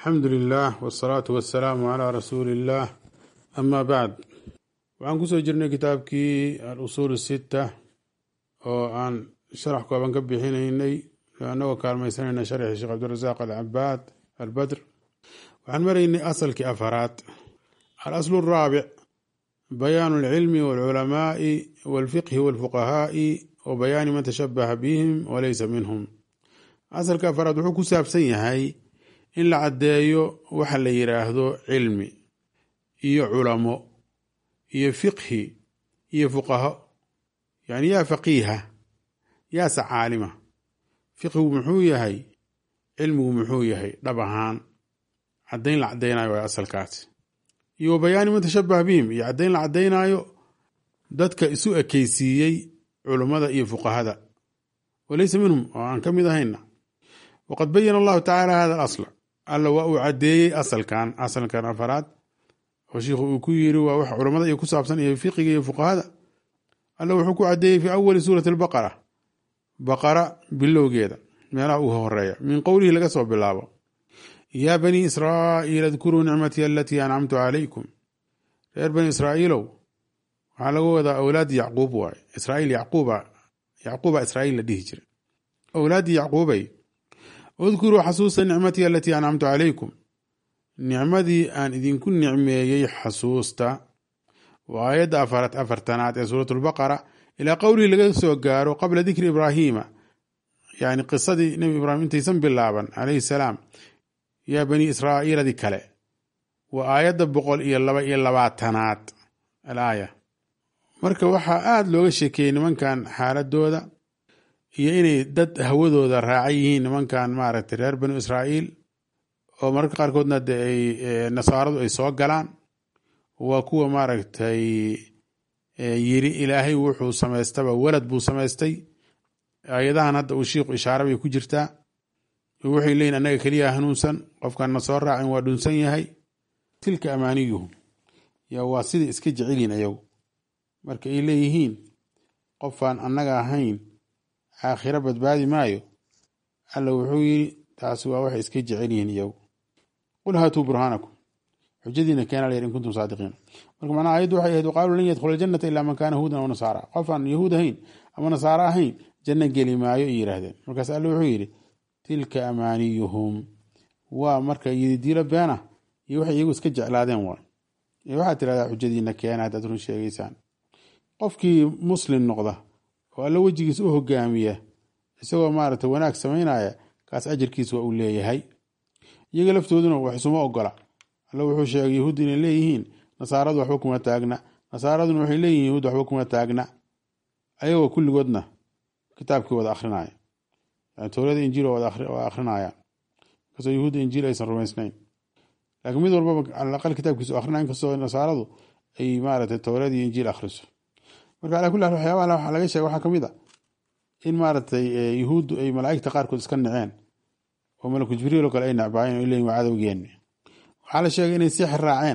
الحمد لله والصلاة والسلام على رسول الله أما بعد waxaan kusoo jirnay kitaabkii al-usuul الستة oo aan sharax kooban ka bixinaynay anagoo kaalmaysanayna sharxii sheekh cabdirasaaq alcabaad albadr waxaan maraynay asalkii afaraad alaslu الraabic bayaanu اlcilmi wاlculamaaءi wاlfiqhi wاlfuqahaaءi wa bayaani man tashabaha bihim walaysa minhum. asalka afaraad wuxuu ku saabsan yahay in la caddeeyo waxa la yiraahdo cilmi iyo culamo iyo fiqhi iyo fuqaha. yani yaa faqiiha yaase caalima, fiqhigu muxuu yahay, cilmigu muxuu yahay, dhab ahaan caddayn la caddaynayo waa asalkaasi. iyo bayaani man tashabaha bihim, iyo caddayn la caddaynayo dadka isu ekeysiiyey culummada iyo fuqahada walaysa minhum oo aan ka mid ahayna. waqad bayana allahu tacaala hada alasla, alla waa uu caddeeyey asalkan afaraad oo shiikhu uu ku yiri waa wax culammada iyo ku saabsan iyo fiqiga iyo fuqahada. alla wuxuu ku caddeeyey fi awali suurati albaqara, baqara bilowgeeda meelaha ugu horeeya, min qowlihi laga soo bilaabo yaa bani israa'iil adkuruu nicmatii alatii ancamtu calaykum. reer bani israa'iilow waxaa laga wadaa awlaadii yacquub waaye. israa'iil yacquuba israa'iil la dhihi jiray. awlaadii yacquubay udkuruu xasuusta nicmatii alatii ancamtu calaykum, nicmadii aan idinku nicmeeyey xasuusta. waa aayadda afartanaad ee suurat lbaqara ilaa qowlihii laga soo gaaro qabla dikri ibraahiima, yani qisadii nebi ibraahim intaysan bilaaban calayhi salaam. yaa bani israa'iiladii kale waa aayadda 122 alaaya. marka waxaa aada looga sheekeeyey nimankan xaaladooda iyo inay dad hawadooda raacay yihiin nimankan maaragtay reer banu israa'iil, oo mararka qaarkoodna de nasaaradu ay soo galaan. waa kuwa maaragtay yiri ilaahay wuxuu samaystaba walad buu samaystay. aayadahan hadda uu shiikhu ishaare bay ku jirtaa. waxay leeyihin annaga keliya hanuunsan, qofkan na soo raacin waa dhunsan yahay. tilka amaaniyuhum, yaa waa sidai iska jecelyihin ayagu. marka ay leeyihiin qofaan annaga ahayn aakhiro badbaadi maayo, alla wuxuu yiri taasi waa waxay iska jecelyihiin iyagu. qul haatuu burhaanakum, xujadiina keena la yidhi in kuntum saadiqiin. marka macnaha ayaddu waxay ahayd waqaaluu lan yadkhula aljannata ilaa man kaana yahuudan aw nasaara, qof aan yahuud ahayn ama nasaaro ahayn janno geli maayo ay yidhaahdeen. markaas alla wuxuu yidhi tilka amaaniyuhum, waa marka yididiilo beena iyo waxay iyagu iska jeclaadeen waay. waxaad tirahdaa xujadiina keena haddaad run sheegaysaan. qofkii muslim noqda oo alla wejigiisa u hogaamiya isagoo maaragtay wanaag samaynaya, kaas ajarkiisa waa uu leeyahay. iyaga laftooduna wax isuma ogola. alla wuxuu sheegay yahuud inay leeyihiin nasaaradu waxba kuma taagna, nasaaraduna waxay leeyihiin yahuud waxba kuma taagna. ayagoo kulligoodna kitaabkii wada akrinaya, yani towrada injiil waa akrinayaan, inkastoo yahuudda injiil aysan rumaysnayn. laakiin mid walbaba alaqal kitaabkiisa akrinaya, inkastoo nasaaradu ay maaragtay towradii injiil akhriso. marka ala kulli hal waxyaabaha waxaa laga sheega waxaa kamid a in maaragtay yahuuddu ay malaa'igta qaarkood iska naceen oo malaku jibriil oo kale ay nacbaayeen oo leeyihin waa cadowgeeni. waxaa la sheegay inay sixir raaceen.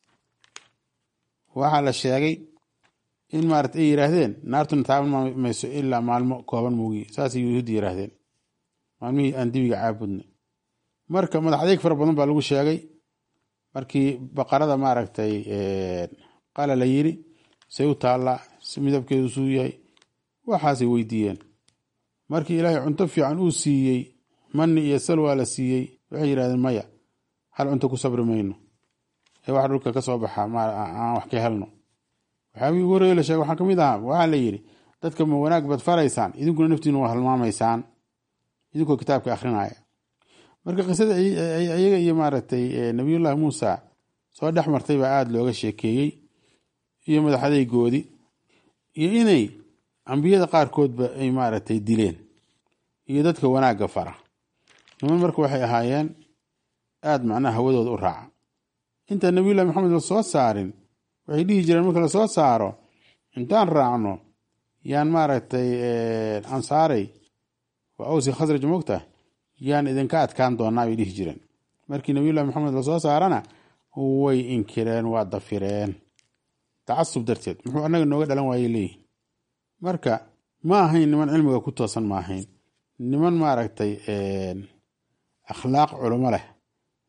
waxaa la sheegay in maaragtay ay yiraahdeen naartuna taaban mayso ilaa maalmo kooban moogi. saasay yahuudda yiraahdeen, maalmihii aan dibiga caabudnay. marka madax adeeg fara badan baa lagu sheegay. markii baqarada maaragtay qala la yiri say u taallaa, si midabkeedu suu yahay, waxaasay weydiiyeen. markii ilaahay cunto fiican uu siiyey, manni iyo salwaa la siiyey, waxay yidhahdeen maya, hal cunto ku sabri mayno ee wax dhulka ka soo baxa aan wax ka helno. waxyaabihii ugu horreeye la sheegay waxaa kamid ahaa, waxaa la yidhi dadka ma wanaag baad faraysaan, idinkuna naftiina waa halmaamaysaan idinkoo kitaabka akrinaya. marka qisada iyaga iyo maaragtay nabiyullaahi muusa soo dhex martay baa aada looga sheekeeyey, iyo madaxadeygoodii, iyo inay ambiyada qaarkoodba ay maaragtay dileen, iyo dadka wanaagga fara. niman marka waxay ahaayeen aada macnaha hawadooda u raaca. intaan nabiyullahi maxamed la soo saarin waxay dhihi jireen marka lasoo saaro intaan raacno yaan maaragtay ansaaray waa awsi khasraj moogta yaan idinka adkaan doonaa bay dhihi jireen. markii nabiyullahi maxamed lasoo saarana way inkireen, waa dafireen tacasub darteed. muxuu annaga nooga dhalan waayey leeyihin. marka ma ahayn niman cilmiga ku toosan, ma ahayn niman maaragtay akhlaaq culimo leh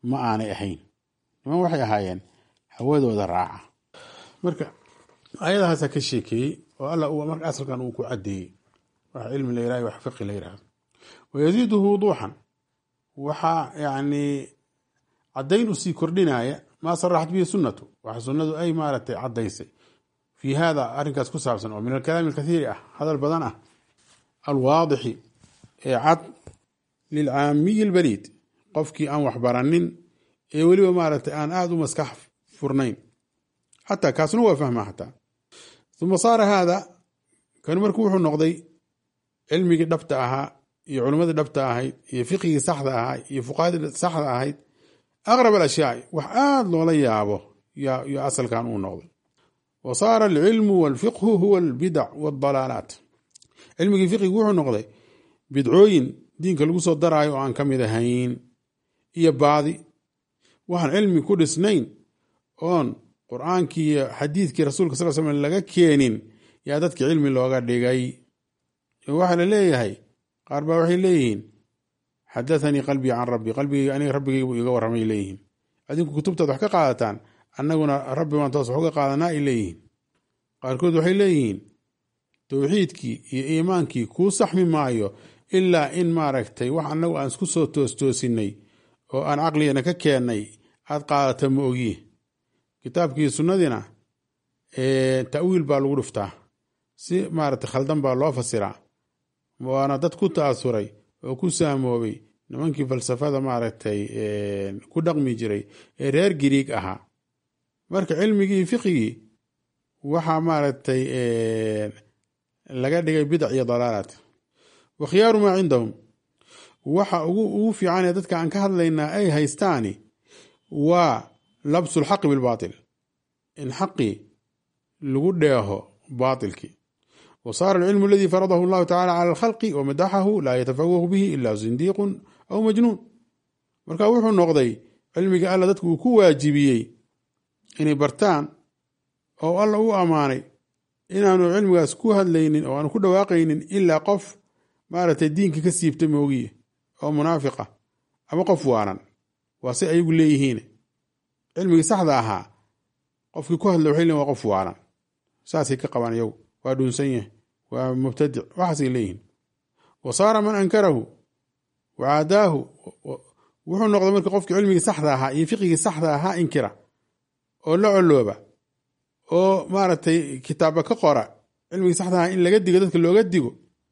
ma aanay ahayn, niman waxay ahaayeen hawadooda raaca. marka ayadahaasa ka sheekeeyey oo alla marka asalkan uu ku cadeeyey wax cilmi la yiraahdo wax fiqi la yiraahdo. wayaziiduhu wuduuxan waxaa yani cadayn usii kordhinaya maa saraxat bihi sunnatu waxa sunnadu ay maaratay cadaysay fi hada arrinkaas ku saabsan oo min alkalaami alkathiiri ah hadal badan ah alwaadixi ee cad lilcaamiyi albaliid qofkii aan wax baranin ee weliba maaratay aan aada u maskax furnayn xataa kaasna waa fahmaa xataa. uma saara haada kan markuu wuxuu noqday cilmigii dhabta ahaa iyo culimmadii dhabta ahayd iyo fiqigii saxda ahaa iyo fuqahadii saxda ahayd aqrab alashyaai wax aada loola yaabo yo asalkan uu noqday. wa saara alcilmu walfiqhu huwa albidac waaldalaalaat cilmigii fiqigu wuxuu noqday bidcooyin diinka lagu soo daraayo oo aan ka mid ahayn iyo baadi waxaan cilmi ku dhisnayn oon qur'aankii iyo xadiidkii rasuulka sal slam laga keenin yaa dadki cilmi looga dhigay. waxaa la leeyahay qaar baa waxay leeyihiin xadathanii qalbii can rabbi qalbigayga aniga rabbigaygu iga warramay leeyihiin. adinku kutubtaad wax ka qaadataan annaguna rabbi baan toos wax uga qaadanaa ay leeyihiin. qaarkood waxay leeyihiin towxiidkii iyo iimaankii kuu saxmi maayo ilaa in maaragtay wax annagu aan isku soo toostoosinay oo aan caqligana ka keennay aad qaadata ma ogi. kitaabkii sunnadiina ta'wiil baa lagu dhuftaa si maaragtay khaldan baa loo fasiraa waana dad ku ta'asuray oo ku saamoobay nimankii falsafada maaragtay ku dhaqmi jiray ee reer Giriig ahaa. marka cilmigii fiqigii waxaa maaragtay laga dhigay bidac iyo dalaalaat. wa khiyaaru maa cindahum waxa ugu fiican ee dadka aan ka hadlaynaa ay haystaani waa labsu lxaqi bilbaatil in xaqii lagu dheeho baatilkii. wa saara alcilmu aladii faradahu allahu tacala cala alkhalqi wamadaxahu laa yatafawahu bihi ila zindiiqun aw majnuun. marka wuxuu noqday cilmiga alla dadku uu ku waajibiyey inay bartaan oo alla u ammaanay inaanu cilmigaas ku hadlaynin oo aanu ku dhawaaqaynin ilaa qof maaragtay diinka ka siibta moogiye oo munaafiqa ama qof waanan. waa si ayagu leeyihiin cilmigii saxda ahaa qofkii ku hadla waxay leeyihin waa qof waanan saasay ka qabaan iyagu waa dhuunsan yahay waa mubtadic waxaasay leeyihiin. wa saara man ankarahu wacaadaahu wuxuu noqday marka qofkii cilmigii saxda ahaa iyo fiqigii saxda ahaa inkira oo la colooba oo maaragtay kitaaba ka qora cilmigii saxda ahaa in laga digo dadka looga digo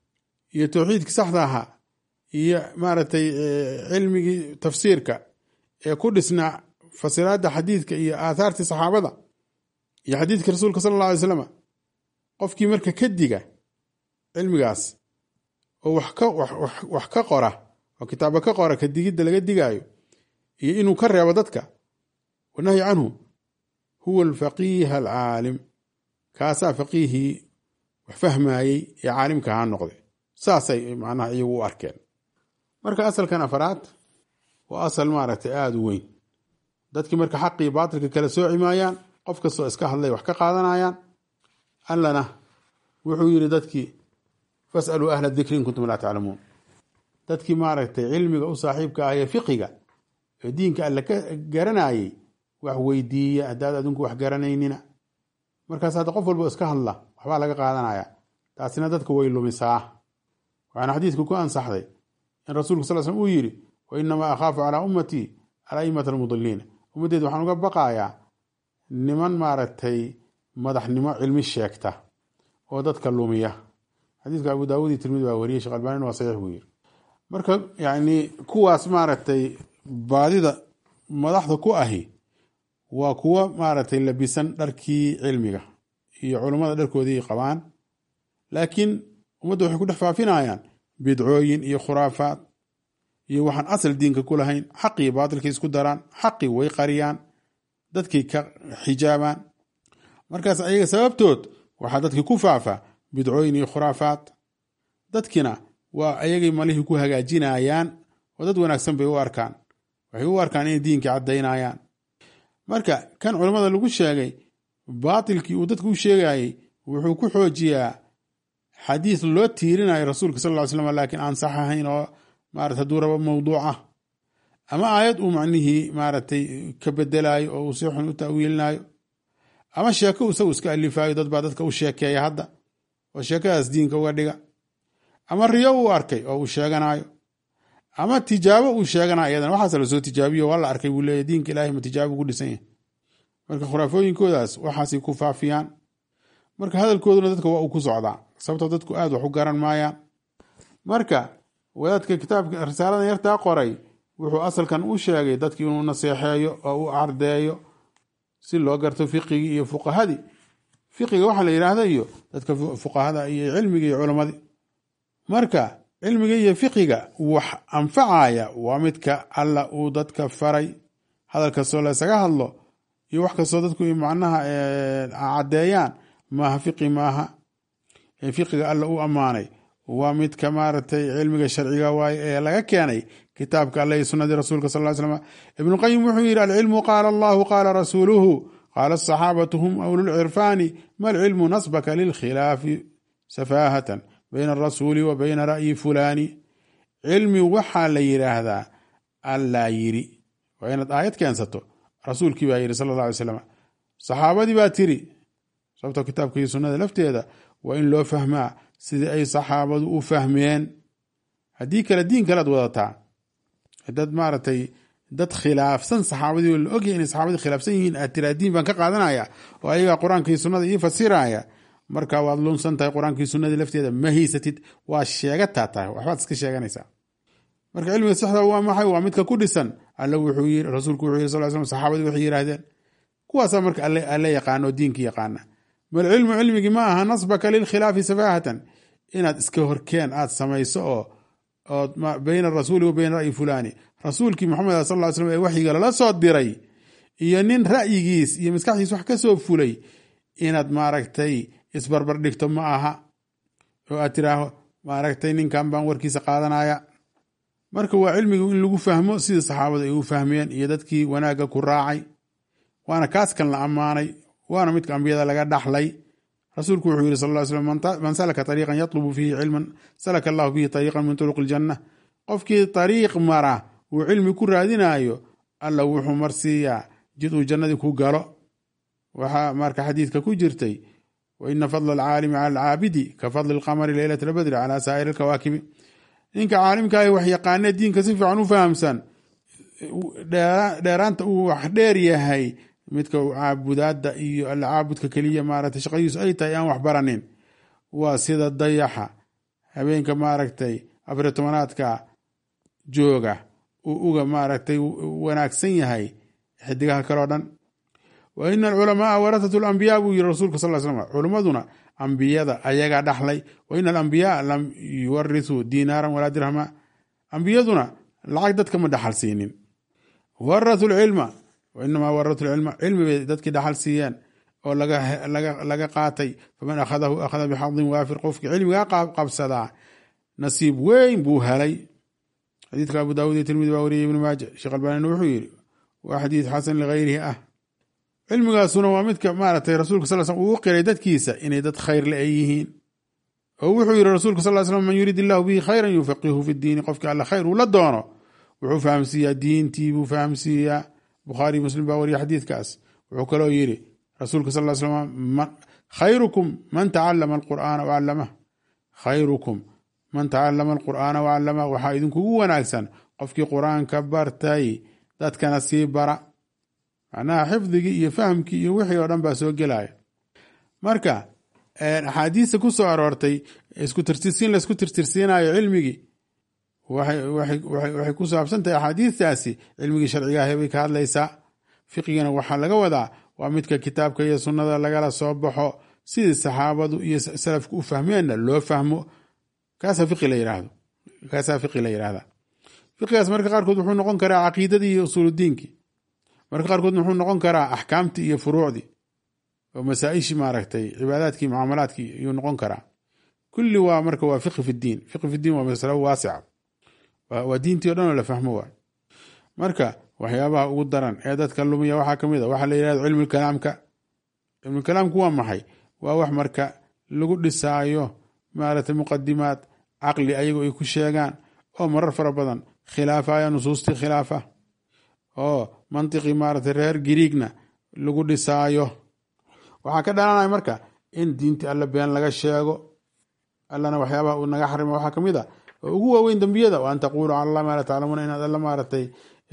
iyo towxiidkii saxda ahaa iyo maaragtay cilmigii tafsiirka ee ku dhisnaa fasiraadda xadiidka iyo aathaartii saxaabada iyo xadiidka rasuulka sala alla alay slam qofkii marka ka diga cilmigaas oo wax ka qora oo kitaaba ka qora ka digidda laga digaayo iyo inuu ka reebo dadka wanahyi canhu huwa alfaqiih alcaalim kaasaa faqiihii wax fahmayey ee caalimka ahaa noqday. saasay macnaha iyagu u arkeen. marka asalkan afaraad waa asal maaragtay aada u weyn. dadkii marka xaqii baatilka kala sooci maayaan qof kastoo iska hadlay wax ka qaadanayaan. allana wuxuu yidhi dadkii fasaluu ahla dikri in kuntum laa taclamuun. dadkii maaragtay cilmiga u saaxiibka ah ee fiqiga ee diinka alle ka garanayey wax weydiiya haddaad adinku wax garanaynina. markaas hadda qof walba iska hadla waxbaa laga qaadanaya. taasina dadka way lumisaa. waxaana xadiidku ku ansaxday in rasuulku sal slm uu yidhi wa inamaa akhaafu calaa ummatii alaimata almudiliina ummaddeed waxaan uga baqayaa niman maaragtay madaxnimo cilmi sheegta oo dadka lumiya. xadiidka abu daawud iyo tirmidi baa wariyey, sheekh albaanina waa saxiix buu yidhi. marka yani kuwaas maaragtay baadida madaxda ku ahi waa kuwa maaragtay labisan dharkii cilmiga iyo culummada dharkoodii qabaan, laakiin ummadda waxay ku dhex faafinayaan bidcooyin iyo khuraafaad iyo waxaan asal diinka ku lahayn. xaqii baatilkay isku daraan, xaqii way qariyaan, dadkay ka xijaabaan. markaas ayaga sababtood waxaa dadkii ku faafa bidcooyin iyo khuraafaad. dadkina waa ayagay malihii ku hagaajinayaan oo dad wanaagsan bay u arkaan. waxay u arkaan inay diinkii caddaynayaan. marka kan culammada lagu sheegay baatilkii uu dadku u sheegayey wuxuu ku xoojiyaa xadiis loo tiirinayo rasuulka sal ll ly slam laakiin aan sax ahayn oo maarata hadduu rabo mawduuc ah. ama aayad uu macnihii maaragtay ka bedelayo oo uu si xun u ta'wiilinayo, ama sheeko isagu iska alifayo, dad baa dadka u sheekeeya hadda oo sheekadaas diinka uga dhiga, ama riyo uu arkay oo uu sheeganayo, ama tijaabo uu sheeganayo. iyadana waxaas lasoo tijaabiyo waa la arkay buu leeyahy, diinka ilaahay ma tijaabo ku dhisan yahay. marka khuraafooyinkoodaas waxaasay ku faafiyaan. marka hadalkooduna dadka waa uu ku socdaa, sababtoo dadku aad wax u garan maayaan. marka wadaadka kitaabka risaaladan yartaa qoray wuxuu asalkan u sheegay dadki inuu naseexeeyo oo u ardeeyo si loo garto fiqigii iyo fuqahadii. fiqiga waxaa la yidhaahda iyo dadka fuqahada iyo cilmiga iyo culamadii. marka cilmiga iyo fiqiga wax anfacaya waa midka alla uu dadka faray, hadal kastoo laysaga hadlo iyo wax kastoo dadku macnaha caddeeyaan maaha fiqi maaha. fiqiga alla uu ammaanay waa midka maaragtay cilmiga sharciga waaye ee laga keenay kitaabka alle iyo sunnadii rasuulka sal ly slam. ibnu qayim wuxuu yidhi alcilmu qaala allahu qaala rasuuluhu qaala asaxaabatu hum awlulcirfaani ma alcilmu nasbaka lilkhilaafi safaahatan bayna arasuuli wa bayna ra'yi fulaani. cilmi waxaa la yidhaahdaa allaa yidhi, waa inaad aayad keensato. rasuulkii baa yidhi sala alla alay slam, saxaabadii baa tiri. sababtoo kitaabka iyo sunnada lafteeda waa in loo fahmaa sidii ay saxaabadu u fahmeen. haddii kale diin kalead wadataa, dad maaragtay dad khilaafsan saxaabadii la ogyahay inay saxaabadii khilaafsan yihiin aad tiraa diin baan ka qaadanaya oo ayagaa qur-aanka iyo sunnada ii fasiraya, marka waad lunsan tahay. qur-aanka iyo sunnadii lafteeda ma haysatid, waa sheegataa tahay, waxbaad iska sheeganaysaa. marka cilmiga saxda waa maxay? waa midka ku dhisan alle wuxuu yiri, rasuulku wuxuu yiri sal slam, saxaabadii waxay yidhaahdeen. kuwaasaa marka alle yaqaano oo diinka yaqaana. bal cilmu cilmigii ma aha nasbaka lilkhilaafi safaahatan, inaad iska horkeen aad samayso oo bayna arasuuli wa bayna ra'yi fulani. rasuulkii maxamed sal ly slam ee waxyiga lala soo diray iyo nin ra'yigiis iyo maskaxdiis wax ka soo fulay inaad maaragtay isbarbar dhigto ma aha, oo aad tiraaho maaragtay ninkan baan warkiisa qaadanaya. marka waa cilmigu in lagu fahmo sidii saxaabada ay u fahmeen iyo dadkii wanaagga ku raacay, waana kaaskan la ammaanay, waana midka ambiyada laga dhaxlay. rasuulku wuxuu yidhi sal ly slam, man salaka ariiqan yatlubu fiihi cilman salaka allahu bihi ariiqan min turuqi iljanna. qofkii ariiq mara uu cilmi ku raadinayo, alla wuxuu marsiiyaa jid uu jannadii ku galo. waxaa marka xadiidka ku jirtay, wa ina fadla alcaalimi cala alcaabidi ka fadli alqamari leylat albadri cala saa'iri alkawaakibi. ninka caalimkaahi wax yaqaanee diinka si fiican u fahamsan, dheeraanta uu wax dheer yahay midka caabudaada iyo alla caabudka keliya maaragtay shaqadiisu ay tahay aan wax baranin. waa sida dayaxa habeenka maaragtay 14aadka jooga uu uga maaragtay wanaagsan yahay xidigaha kaleo dhan. wa ina alculamaaa warathatu alambiyaa buu yiri rasuulka sal slam, culimmaduna ambiyada ayagaa dhaxlay. wa ina alambiyaa lam yuwarithuu diinaaran walaa dirhama. ambiyaduna lacag dadka ma dhaxal siinin. warathu lcilma, wainamaa waratu lcilma, cilmi bay dadkii dhaxal siiyeen oo laga qaatay. faman akhadahu akhada bixadin waafir. qofkii cilmigaa qabsadaa nasiib weyn buu helay. xadiidka abu daawud iyo tirmidi baa wariyay, ibnu maaja. sheekh albaanina wuxuu yidhi waa xadiid xasan ligayrihi ah. cilmigaasuna waa midka maaragtay rasuulka sal slam uu u qiray dadkiisa inay dad khayr le ay yihiin. oo wuxuu yidhi rasuulka sal slam, man yurid illahu bihi khayran yufaqihu fi diini. qofkii alla khayr uu la doono wuxuu fahamsiiyaa diintii buu fahamsiiyaa. bukhaari muslim baa wariya xadiidkaas. wuxuu kaloo yidhi rasuulka sal ly slam, khayrukum man tacalama alqur'aana wacallamah. khayrukum man tacalama alqur'aana wacallamah. waxaa idinkugu wanaagsan qofkii qur-aanka bartay dadkana sii bara. macnaha xifdigii iyo fahamkii iyo wixii oo dhan baa soo gelaya. marka axaadiista ku soo aroortay isku tirtirsiin laisku tirtirsiinayo cilmigii waxay ku saabsan tahay axaadiistaasi cilmigii sharcigaah bay ka hadlaysaa. fiqigana waxaa laga wadaa waa midka kitaabka iyo sunnada lagala soo baxo sidii saxaabadu iyo salafku u fahmeenna loo fahmo. kaasaa fiqi la yidhaahda. fiqigaas marka qaarkood wuxuu noqon karaa caqiidadii iyo usuuludiinkii, marka qaarkood wuxuu noqon karaa axkaamtii iyo furuucdii oo masaaishii maaragtay cibaadaadkii mucaamalaadkii ayuu noqon karaa. kulli waa marka waa fiqi fi diin. fiqi fi diin waa masalo waasica, waa diintii o dhan oo la fahmo waa. marka waxyaabaha ugu daran ee dadka lumiya waxaa kamid a waxaa la yidhahda cilmulkalaamka. cilmulkalaamku waa maxay? waa wax marka lagu dhisaayo maaragtay muqadimaad caqli ayagoo ay ku sheegaan oo marar fara badan khilaafaya nusuustii khilaafa. oo mantiqii maaragtay reer Giriigna lagu dhisaayo. waxaa ka dhalanaya marka in diintii alle been laga sheego. allana waxyaabaha uu naga xarima waxaa kamid a oo ugu waaweyn dembiyada, wa an taqulu cala allah maa laa taclamuuna, inaad alle maaragtay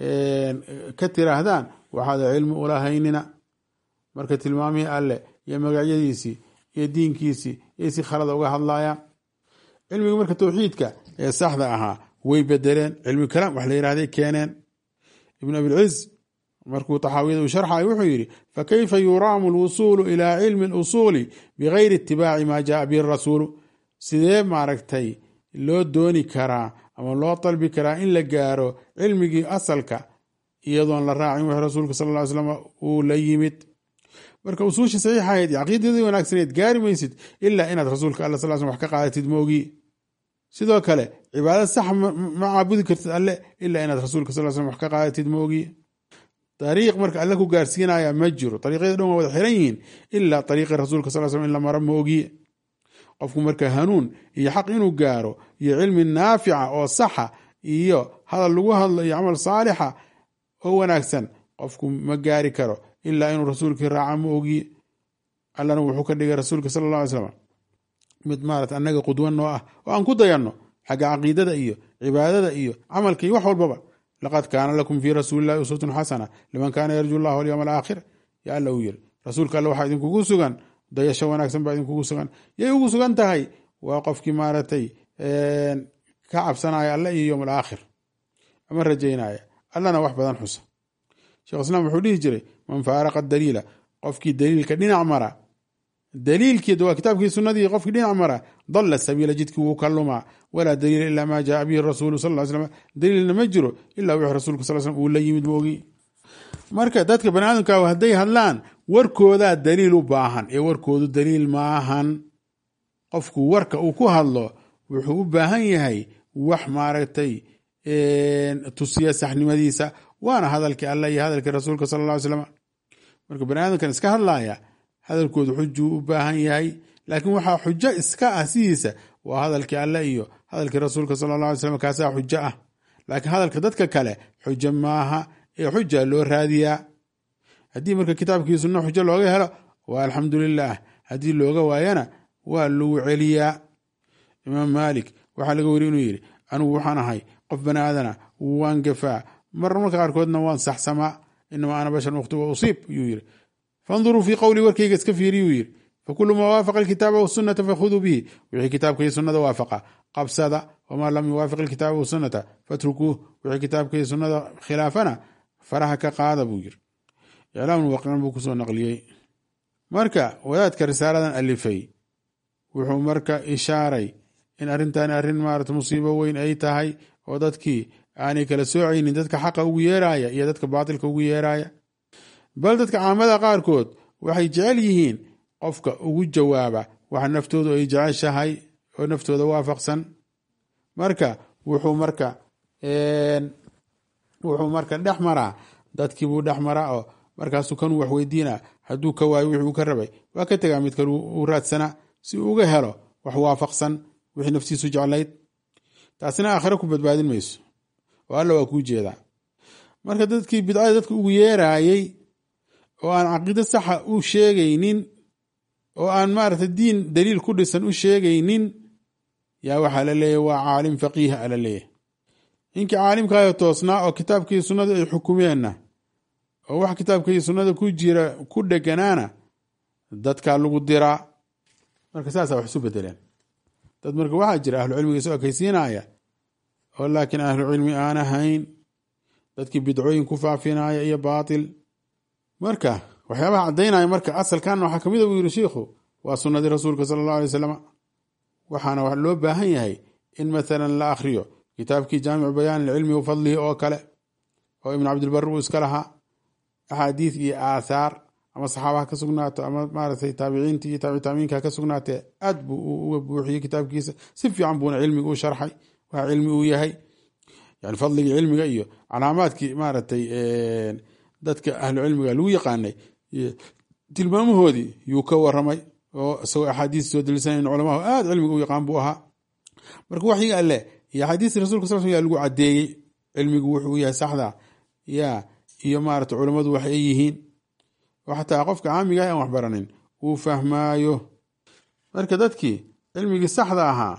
ka tiraahdaan waxaad cilmi ulahaynina. marka tilmaamihii alle iyo magacyadiisii iyo diinkiisii iyo si khalada uga hadlayaan. cilmigi marka tawxiidka ee saxda ahaa way bedeleen, cilmi kalaam wax la yihahday keeneen. ibn abilciz markuu taxaawiyada uu sharxayo wuxuu yidhi fakayfa yuraamu lwusuulu ilaa cilmi اlusuuli bigayri itibaaci maa jaaa bihi rasuulu. sidee maaragtay loo dooni karaa ama loo dalbi karaa in la gaaro cilmigii asalka iyadoon la raacin wix rasuulka sal ll ly slam uu la yimid. marka usuushii saxiixahayd iyo caqiidadii wanaagsaneed gaari maysid ilaa inaad rasuulka alla sal wax ka qaadatid moogi. sidoo kale cibaadad sax ma caabudi kartid alle ilaa inaad rasuulka sal slam wax ka qaadatid moogi. dariiq marka alle ku gaarsiinaya ma jiro, dariiqyada dhan waa wada xiran yihiin ilaa dariiqi rasuulka sal slam in la maro moogi. qofku marka hanuun iyo xaq inuu gaaro iyo cilmi naafica oo saxa iyo hadal lagu hadlo iyo camal saalixa oo wanaagsan qofku ma gaari karo ilaa inuu rasuulkii raaca moogi. allana wuxuu ka dhigay rasuulka sal alla alay slam mid maarata annaga qudwo noo ah oo aan ku dayanno xagga caqiidada iyo cibaadada iyo camalka iyo wax walbaba. laqad kaana lakum fii rasuuli llahi uswatun xasana liman kaana yarju llah walyawma alaakhir. ya alla uu yiri rasuulka alle waxaa idinkugu sugan dayasho wanaagsan baa idinkugu sugan. yay ugu sugan tahay? waa qofkii maaragtay ka cabsanaya alle iyo yowm alaakhir ama rajaynaya allana wax badan xusa. sheekh islaam wuxuu dhihi jiray man faaraqa daliila, qofkii daliilka dhinac mara, daliilkeeda waa kitaabkii sunnadii, qofkii dhinac mara dalla sabiila, jidkii wuu ka lumaa. walaa daliila ilaa maa jaaa bihi rasuulu sal ly slam, daliilna ma jiro ilaa wixii rasuulka sal slam uu la yimid moogi. marka dadka bani aadamka hadday hadlaan warkoodaa daliil u baahan ee warkoodu daliil maahan. qofku warka uu ku hadlo wuxuu u baahan yahay wax maaragtay tusiya saxnimadiisa, waana hadalkii alle iyo hadalkii rasuulka sal lla ly slam. marka bani aadamkan iska hadlaya hadalkoodu xujuu u baahan yahay, laakiin waxaa xujo iska ah sidiisa waa hadalkii alle iyo hadalkii rasuulka sal alla alay slam, kaasaa xujo ah. laakiin hadalka dadka kale xujo maaha ee xuja loo raadiyaa. haddii marka kitaabkii sunno xujo looga helo waa alxamdulilah, haddii looga waayana waa lagu celiyaa. imaam maalik waxaa laga weri inuu yidhi anigu waxaan ahay qof bani aadana, waan gafaa, marmarka qaarkoodna waan saxsamaa, inamaa ana bashar mukhti wa usiib yuu yidhi. fanduruu fii qowlii warkayga iska fiiriyuu yidhi. fakulu maa waafaqa alkitaaba wasunata fakhuduu bihi, wixii kitaabka iyo sunnada waafaqa qabsada, wamaa lam yuwaafiq alkitaaba wasunata fatrukuuh, wixii kitaabka iyo sunnada khilaafana faraha ka qaada buu yiri. iclaamul waqican buu kusoo naqliyey. marka wadaadka risaaladan alifay wuxuu marka ishaaray in arrintan arrin maarata musiibo weyn ay tahay oo dadkii aanay kala soocaynin dadka xaqa ugu yeeraya iyo dadka baatilka ugu yeeraya. bal dadka caamada qaarkood waxay jecel yihiin qofka ugu jawaaba waxa naftoodu ay jeceshahay oo naftooda waafaqsan. marka wuxuu marka dhex maraa dadkii buu dhex maraa oo markaasuu kanuu wax weydiina, hadduu ka waayo wixii uu ka rabay waa ka tegaa mid kale uu raadsanaa si uu uga helo wax waafaqsan wixii naftiisu jeclayd. taasina aakhiro ku badbaadin mayso oo alla waa kuu jeedaa. marka dadkii bidcada dadka ugu yeeraayey oo aan caqiido saxa u sheegaynin oo aan maarata diin daliil ku dhisan u sheegaynin yaa waxaa la leeyahy waa caalim faqiih ala leeyahy. ninkii caalimkaayo toosnaa oo kitaabkii sunnada ay xukumeenna oo wax kitaabkii sunnada ku jira ku dheganaana dadkaa lagu diraa. marka saasaa wax isu bedeleen. dad marka waxaa jira ahlu cilmiga isu ekaysiinaya oo laakiin ahlu cilmi aan ahayn, dadkii bidcooyin ku faafinaya iyo baatil. marka waxyaabaha caddaynaya marka asalkan waxaa kamid a buu yiri shiikhu waa sunnadii rasuulka sala allahu alay wasalam. waxaana wax loo baahan yahay in maalan la akhriyo kitaabkii jaamicu bayaan ilcilmi wa fadlihi oo kale oo ibn cabdilbar uu iska lahaa. axaadiis iyo aathaar ama saxaabaha ka sugnaato ama maaragtay taabiciinta iyo taabicitaamiinka ka sugnaatee aad buu uga buuxiyey kitaabkiisa, si fiican buuna cilmiga u sharxay waxa cilmi uu yahay, yani fadligii cilmiga iyo calaamaadkii maaragtay dadka ahlu cilmiga lagu yaqaanay tilmaamahoodii yuu ka waramay oo isagoo axaadiis soo daliisanayn culamahu aad cilmiga u yaqaan buu ahaa. marka waxyiga alle iyo axaadiista rasulka sal yaa lagu cadeeyey cilmigu wuxuu yahay saxda ya iyo maarata culammadu wax ay yihiin oo xataa qofka caamiga aan waxbaranin uu fahmaayo. marka dadkii cilmigii saxda ahaa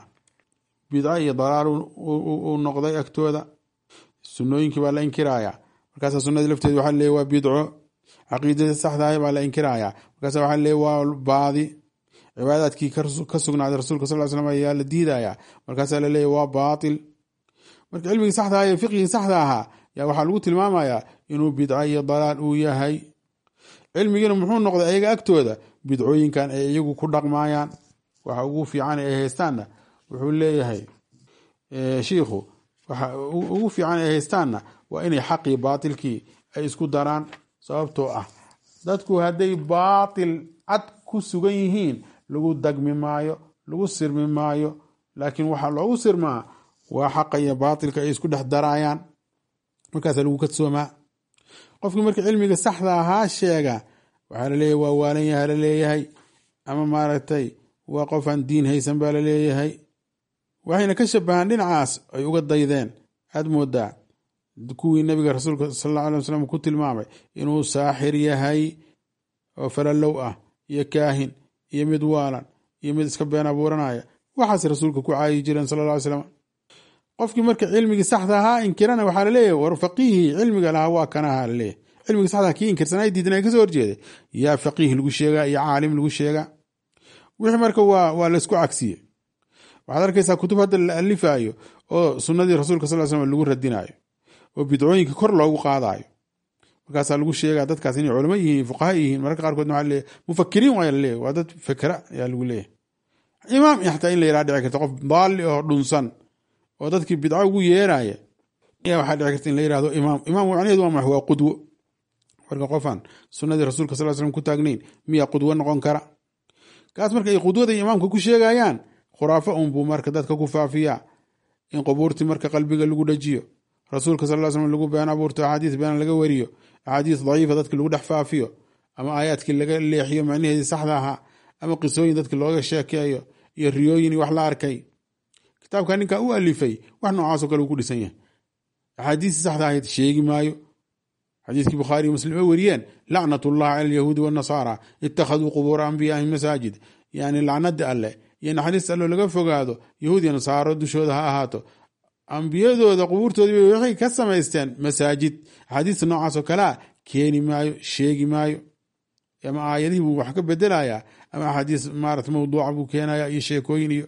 bidca iyo dalaal uu noqday agtooda. sunnooyinkii baa la inkiraya, markaasa sunnadii lafteeda waxaa leeyahy waa bidco. caqiidadii saxda ahay baa la inkiraya, markaasa waxaa leeyahy waa baadi. cibaadaadkii ka sugnaaday rasuulka sal slam ayaa la diidaya, markaasaa la leeyahy waa baatil. marka cilmigii saxda aha iyo fiqigii saxda ahaa yaa waxaa lagu tilmaamayaa inuu bidca iyo dalaal uu yahay. cilmigiina muxuu noqday ayaga agtooda bidcooyinkan ay iyagu ku dhaqmaayaan. waxa ugu fiican ay haystaanna wuxuu leeyahay shiikhu, waxa ugu fiican ay haystaanna waa inay xaqii baatilkii ay isku daraan. sababtoo ah dadku hadday baatil cad ku sugan yihiin lagu dagmi maayo, lagu sirmi maayo. laakiin waxaa loogu sirmaa waa xaqa iyo baatilka ay isku dhex darayaan, markaasa lagu kadsoomaa. qofkii marka cilmiga saxda ahaa sheega waxaa laleeyahay waa waalan yaha laleeyahay, ama maaragtay waa qof aan diin haysan baa laleeyahay. waxayna ka shabahaan dhinacaas ay uga daydeen. aad moodaa kuwii nabiga rasuulka sal alla alay wasalam ku tilmaamay inuu saaxir yahay oo falalow ah iyo kaahin iyo mid waalan iyo mid iska been abuuranaya. waxaas rasuulka ku caayi jireen sal alla alay slam. qofkii marka cilmigii saxda ahaa inkirana waxaa laleeyahy war faqiihii cilmiga lahaa waa kanaha laleeyahy. cilmigii saxdaa kii inkirsanay diidna kasoo horjeeday yaa faqiih lagu sheegaa iyo caalim lagu sheegaa. wixii marka waa laisku cagsiye. waxaad arkaysaa kutub hadda la alifayo oo sunnadii rasuulka sal slam lagu radinayo oo bidcooyinka kor loogu qaadayo. markaasaa lagu sheegaa dadkaas inay culamo yihiin, fuqaha yihiin. mararka qaarkoodna waa leeyahy mufakiriin waa laleeyahy, waa dad fikra ayaa lagu leeyahy. imaam xataa in la yaraha dhici karta, qof daalli oo dhunsan oo dadkii bidco ugu yeeraya ayaa waxaa dhici karta in la yirahdo imaam. imaam macnaheedu waa max, waa qudwo. marka qofaan sunnadii rasuulka sal slam ku taagnayn miyaa qudwo noqon kara? kaas marka ay qudwada iyo imaamka ku sheegayaan khuraafo unbuu marka dadka ku faafiyaa. in qubuurtii marka qalbiga lagu dhajiyo, rasuulka sal slam lagu been abuurto, axaadiis been laga wariyo, axaadiis daciifa dadki lagu dhex faafiyo, ama aayaadkii laga leexiyo macnaheedii saxda ahaa, ama qisooyin dadki looga sheekeeyo iyo riyooyin wax la arkay. kitaabka ninkaa u alifay wax noocaasoo kale uu ku dhisan yahay. axaadiistii saxda ahayd sheegi maayo. xadiiskii bukhaari iyo muslim ay wariyeen lacnat ullahi cala alyahuudi wanasaara ittakhaduu qubuura anbiyaahim masaajid. yani lacnada alleh iyo naxariista allo laga fogaado yahuud iyo nasaaro dushooda ha ahaato, ambiyadooda qubuurtoodii waxay ka samaysteen masaajid. axaadiista noocaasoo kalea keeni maayo, sheegi maayo. ama aayadihii buu wax ka bedelayaa, ama axaadiis maarata mawduuca buu keenaya iyo sheekooyin iyo.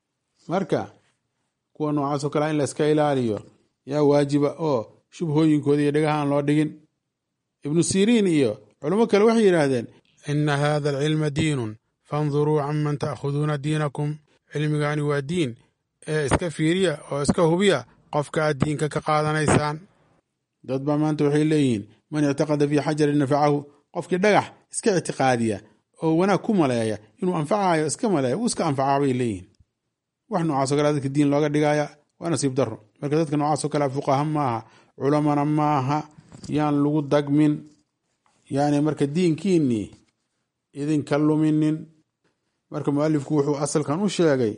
marka kuwa noocaasoo kalea in la iska ilaaliyo yaa waajiba oo shubhooyinkooda iyo dhagahaan loo dhigin. ibnu siriin iyo culamo kale waxay yidhaahdeen ina hada alcilma diinun fanduruu canman ta'khuduuna diinakum. cilmigani waa diin ee iska fiiriya oo iska hubiya qofka aad diinka ka qaadanaysaan. dad baa maanta waxay leeyihiin man ictaqada fii xajarin nafacahu. qofkii dhagax iska ictiqaadiya oo wanaag ku maleeya inuu anfacayo iska maleeya uu iska anfacaa bay leeyihiin. wax noocaasoo kale dadka diin looga dhigaya waa nasiib daro. marka dadka noocaasoo kale fuqaha maaha, culamana maaha, yaan lagu dagmin. yani marka diinkiinii idinka luminin. marka mualifku wuxuu asalkan u sheegay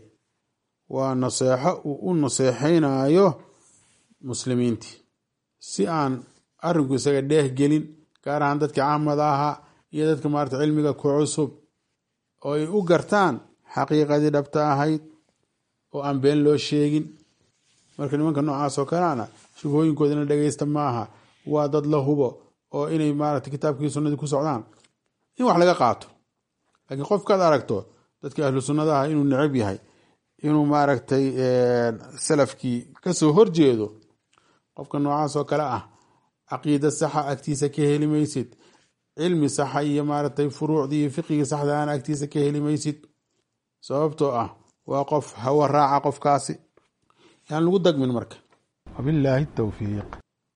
waa naseexo uu u naseexaynayo muslimiintii, si aan arinku isaga dheeh gelin, gaar ahaan dadka caamada ahaa iyo dadka maarata cilmiga ku cusub, oo ay u gartaan xaqiiqadii dhabta ahayd oo aan been loo sheegin. marka nimanka noocaas oo kalena shubhooyinkoodana dhegeysta maaha, waa dad la hubo oo inay maarata kitaabkii sunnadii ku socdaan in wax laga qaato. laakiin qofkaad aragto dadka ahlu sunnada ah inuu necab yahay, inuu maaragtay salafkii kasoo horjeedo, qofka noocaas oo kale ah caqiida saxa agtiisa ka heli maysid. cilmi saxa iyo maaragtay furuucdii iyo fiqigii saxda aan agtiisa ka heli maysid. sababtoo ah waa qof hawa raaca qofkaasi. yaan lagu dagmin marka. wabilaahi tawfiiq.